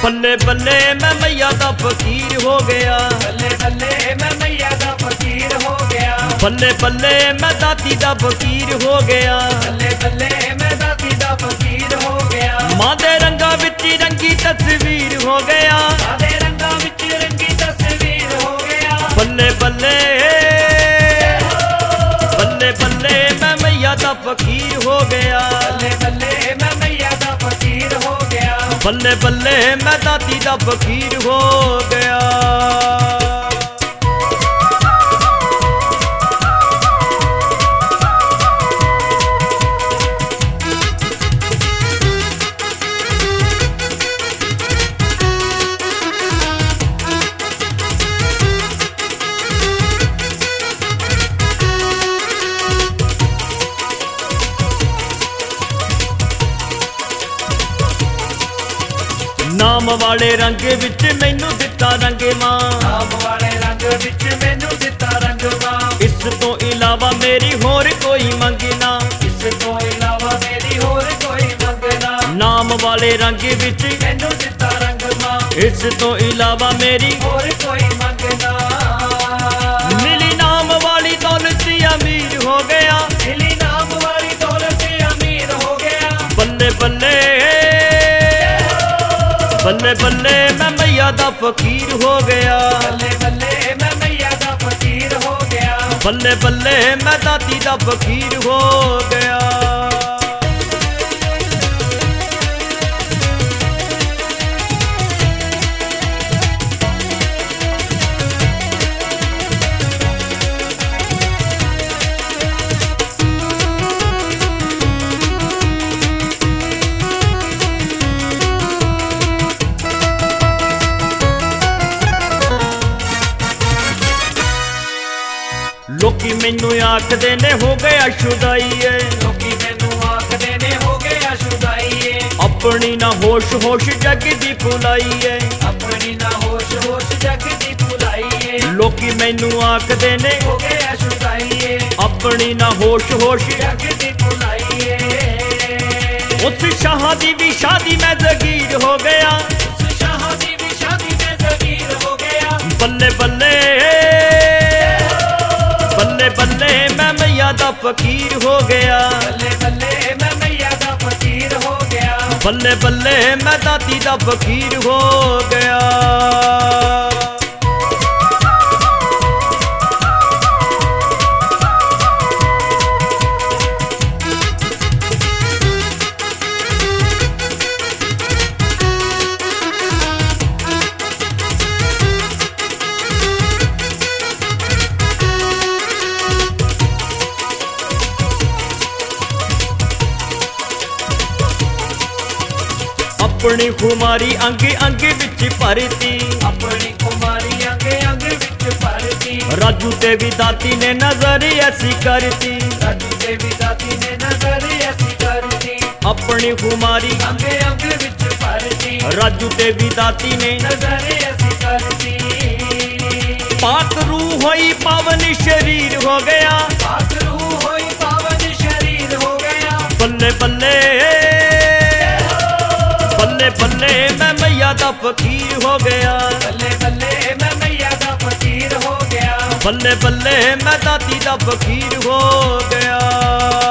बल्ले बल्ले मैं मैया दा फकीर हो गया। बल्ले बल्ले मैं मैया दा फकीर हो गया। बल्ले बल्ले मैं दाती दा फकीर हो गया। बल्ले बल्ले मैं दाती दा फकीर हो गया। मां दे रंगा विच रंगी तस्वीर हो गया। मां दे रंगा विच रंगी तस्वीर हो गया। बल्ले बल्ले बल्ले बल्ले मैं मैया दा फकीर हो गया। बल्ले बल्ले मैं मैया दा फकीर हो गया। बल्ले बल्ले मैं दाती दा फकीर हो गया। नाम वाले रंग विच मैनू दिता रंग मां। नाम वाले रंग विच मैनू दिता रंग मां। इस तो इलावा मेरी होर कोई मंगना। इस तो इलावा मेरी होर कोई मंगना। नाम वाले रंग विच मैनू दिता रंग मां। इस तो इलावा मेरी होर कोई मंगना। मिली नाम वाली दौलत अमीर हो गया। मिली नाम वाली दौलत अमीर हो गया। बल्ले बल्ले बल्ले बल्ले मैं मैया दा फकीर हो गया। बल्ले बल्ले मैं मैया दा फकीर हो गया। बल्ले बल्ले मैं दाती दा फकीर हो गया। लोकी मैनू आखदे ने हो गया शुदाईए। लोकी मैनू आखदे ने हो गया शुदाईए। अपनी ना होश होश जग दी भुलाईए। अपनी ना होश होश जग दी भुलाईए। लोकी मैनू आखदे ने हो गया शुदाईए। अपनी ना होश होश जग दी भुलाईए। उस शाह दी भी शादी में जगीर हो गया। उस शाह दी भी शादी में जगीर हो गया। बल्ले बल्ले बल्ले बल्ले मैं मैया दा फकीर हो गया। बल्ले बल्ले मैं मैया दा फकीर हो गया। बल्ले बल्ले मैं दाती दा फकीर हो गया। अपनी खुमारी अंग अंग विच भरती। अपनी कुमारी अंग अंग विच भरती। राजू ते भी दाती ने नजर ऐसी करती। राजू देवी दाती ने नजर ऐसी करती। अपनी खुमारी अंग अंग विच भरती। राजू ते भी दाती ने नजर ऐसी करती। पाक रूह होई पावन शरीर हो गया। पाक रूह होई पावन शरीर हो गया। बल्ले बल्ले बल्ले बल्ले मैं मैया दा फकीर हो गया। बल्ले बल्ले मैं मैया दा फकीर हो गया। बल्ले बल्ले मैं दाती दा फकीर हो गया।